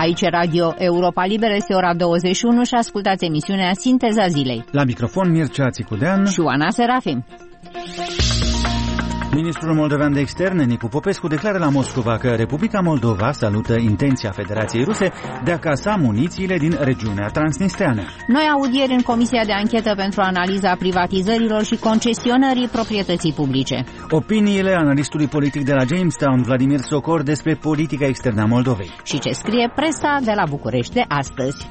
Aici Radio Europa Liberă, este ora 21 și ascultați emisiunea Sinteza Zilei. La microfon Mircea Țicudean și Oana Serafim. Ministrul moldovean de externe, Nicu Popescu, declară la Moscova că Republica Moldova salută intenția Federației Ruse de a casa munițiile din regiunea transnistreană. Noi audieri în Comisia de Anchetă pentru analiza privatizărilor și concesionării proprietății publice. Opiniile analistului politic de la Jamestown, Vladimir Socor, despre politica externă a Moldovei. Și ce scrie presa de la București de astăzi.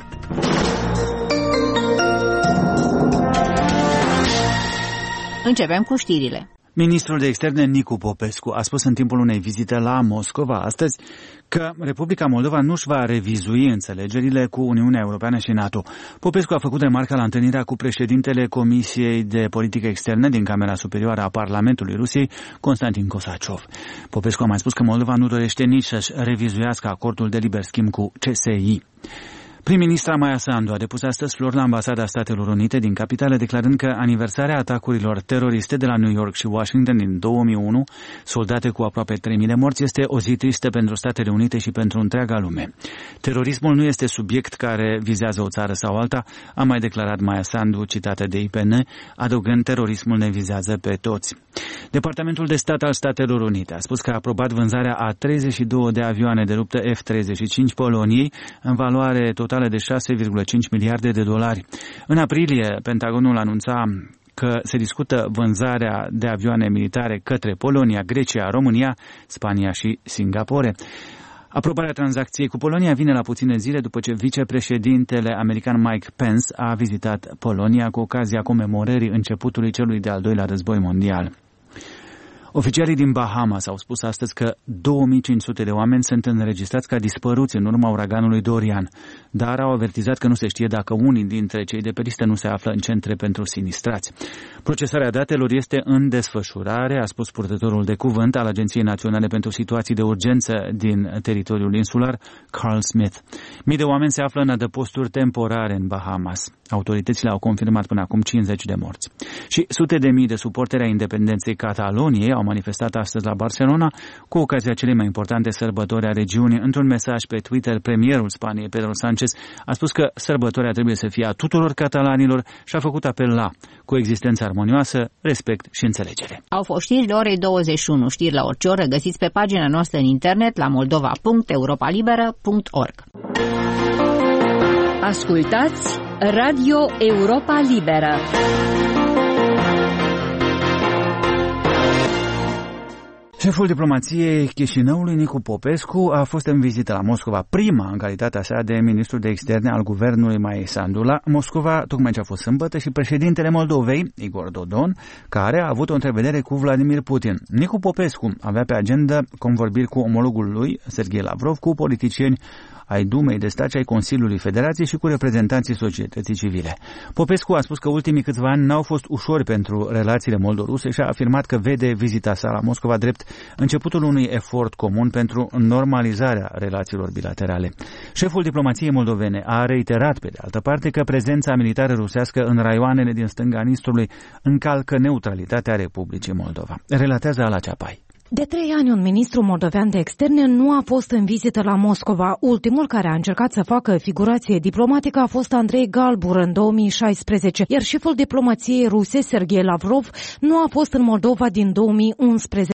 Începem cu știrile. Ministrul de externe Nicu Popescu a spus în timpul unei vizite la Moscova astăzi că Republica Moldova nu își va revizui înțelegerile cu Uniunea Europeană și NATO. Popescu a făcut remarca la întâlnirea cu președintele Comisiei de Politică Externă din Camera Superioară a Parlamentului Rusiei, Constantin Kosaciov. Popescu a mai spus că Moldova nu dorește nici să-și revizuiască acordul de liber schimb cu CSI. Prim-ministra Maia Sandu a depus astăzi flori la Ambasada Statelor Unite din capitală, declarând că aniversarea atacurilor teroriste de la New York și Washington din 2001, soldate cu aproape 3.000 de morți, este o zi tristă pentru Statele Unite și pentru întreaga lume. Terorismul nu este subiect care vizează o țară sau alta, a mai declarat Maia Sandu, citată de IPN, adăugând: terorismul ne vizează pe toți. Departamentul de Stat al Statelor Unite a spus că a aprobat vânzarea a 32 de avioane de luptă F-35 Poloniei, în valoare totală de 6,5 miliarde de dolari. În aprilie, Pentagonul anunța că se discută vânzarea de avioane militare către Polonia, Grecia, România, Spania și Singapore. Aprobarea tranzacției cu Polonia vine la puține zile după ce vicepreședintele american Mike Pence a vizitat Polonia cu ocazia comemorării începutului celui de-al doilea război mondial. Oficialii din Bahamas au spus astăzi că 2500 de oameni sunt înregistrați ca dispăruți în urma uraganului Dorian, dar au avertizat că nu se știe dacă unii dintre cei de pe listă nu se află în centre pentru sinistrați. Procesarea datelor este în desfășurare, a spus purtătorul de cuvânt al Agenției Naționale pentru Situații de Urgență din teritoriul insular, Carl Smith. Mii de oameni se află în adăposturi temporare în Bahamas. Autoritățile au confirmat până acum 50 de morți. Și sute de mii de suporteri ai independenței Cataloniei au manifestat astăzi la Barcelona cu ocazia celei mai importante sărbători a regiunii. Într-un mesaj pe Twitter, premierul Spaniei, Pedro Sánchez, a spus că sărbătoarea trebuie să fie a tuturor catalanilor și a făcut apel la coexistență armonioasă, respect și înțelegere. Au fost știri de orei 21, știri la orice oră, găsiți pe pagina noastră în internet la moldova.europalibera.org. Ascultați Radio Europa Liberă. Șeful diplomației Chișinăului, Nicu Popescu, a fost în vizită la Moscova, prima în calitatea sa de ministru de externe al guvernului Maia Sandu la Moscova, tocmai ce a fost sâmbătă, și președintele Moldovei, Igor Dodon, care a avut o întrevedere cu Vladimir Putin. Nicu Popescu avea pe agenda convorbiri cu omologul lui, Serghei Lavrov, cu politicieni ai Dumei de Stat și ai Consiliului Federației și cu reprezentanții societății civile. Popescu a spus că ultimii câțiva ani n-au fost ușori pentru relațiile moldo-ruse și a afirmat că vede vizita sa la Moscova drept începutul unui efort comun pentru normalizarea relațiilor bilaterale. Șeful diplomației moldovene a reiterat, pe de altă parte, că prezența militară rusească în raioanele din stânga Nistrului încalcă neutralitatea Republicii Moldova. Relatează Ala Ceapai. De 3 ani, un ministru moldovean de externe nu a fost în vizită la Moscova. Ultimul care a încercat să facă figurație diplomatică a fost Andrei Galbur în 2016, iar șeful diplomației ruse, Serghei Lavrov, nu a fost în Moldova din 2011.